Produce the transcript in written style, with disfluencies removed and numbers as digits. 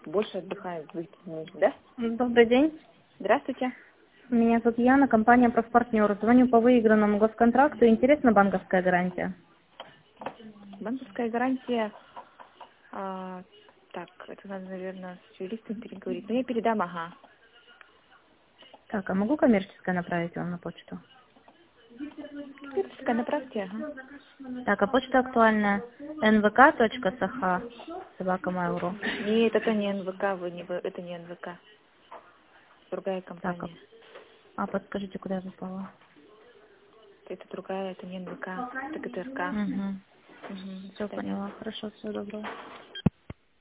больше отдыхаем, да? Добрый день. Здравствуйте. Меня зовут Яна, компания «Профпартнер». Звоню по выигранному госконтракту. Интересна банковская гарантия? Банковская гарантия. Так, это надо, наверное, с юристом переговорить. Но я передам, ага. Так, а могу коммерческое направить вам на почту? Коммерческая, направьте, ага. Так, а почта актуальная. nvk.saha@mail.ru. Нет, это не НВК, это не НВК. Другая Так, компания. подскажите, куда я попала? Это другая, это не НВК, это ГТРК. Угу. Угу, до Все свидания. поняла. Хорошо, всего доброго.